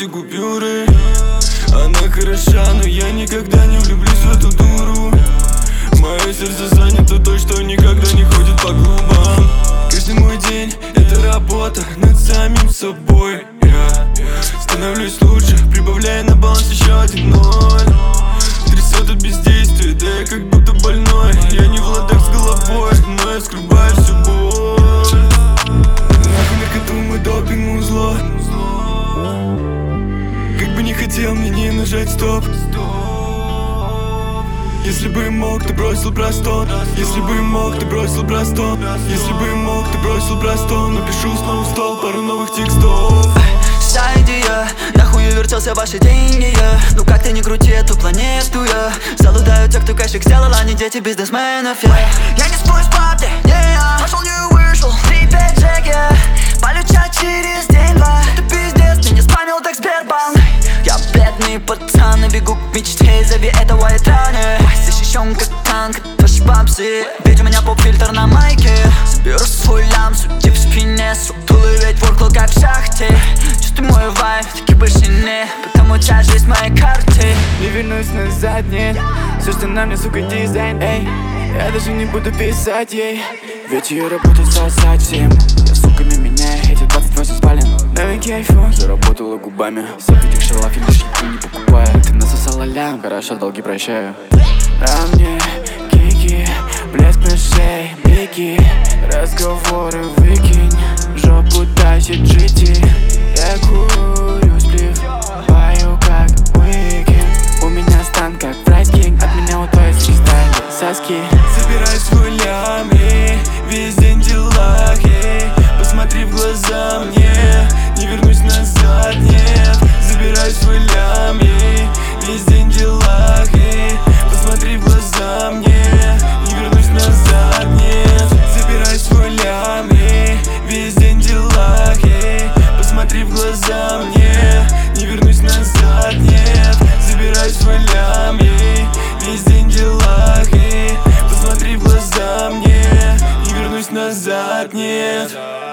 эти купюры. Она хороша, но я никогда не влюблюсь в эту дуру. Мое сердце занято той, что никогда не ходит по клубам. Каждый мой день — это работа над самим собой. Я становлюсь лучше, прибавляя на баланс еще 1 0. Трясет от бездействия, да я как будто больной. Я не в ладах с головой, но я скрываю всю боль. Нахуй наркоту, допинг, зло. Как бы не хотел мне не нажать стоп. Если бы мог, ты бросил простор. Если бы мог, ты бросил простор. Если бы мог, ты бросил простор. Напишу снова в стол пару новых текстов. Идея, нахуй вертелся ваши деньги, я. Ну как ты не крути эту планету, я. Залудают те, кто кэшик сделал, а не дети бизнесменов, я не спорю с папой, пошел не вышел, 3-5 джек, я. Полечать через день-два. Ты пиздец, ты не спамил так Сбербанк. Я бедный пацан и бегу к мечте, зови это white runner. Защищен как танк, паш бабсы. Ведь у меня поп-фильтр на майке. Соберу свой лям, судьи в спине. Сутулый ведь воркл как в шахте. Чувствуй мой вайб, таки больше не. Потому часть жизнь моей карты. Не вернусь назад, нет. Все, что на мне, сука, дизайн, эй. Я даже не буду писать ей. Ведь ее работа сосать всем. Я суками меняю эти 28 спален. Новенький айфон, заработала губами. Сок этих шалафель лишь не покупая. Ты насосала лям, хорошо, долги прощаю. А мне кики, блеск на шее, блики. Разговоры выкинь, жопу тащит GT. Я курю сплив, пою как Уикенд. У меня стан как Прайс Кинг, от меня утоит фристайл соски. Забирай свой лям, весь день в делах, посмотри в глаза мне, не вернусь назад, нет. Забирай свой лям, весь день в делах, посмотри в глаза мне, не вернусь назад, нет. Забирай свой лям, весь день в делах, посмотри в глаза мне, не вернусь назад, нет. Забирай свой лям, весь день в делах, посмотри в глаза мне, не вернусь назад, нет.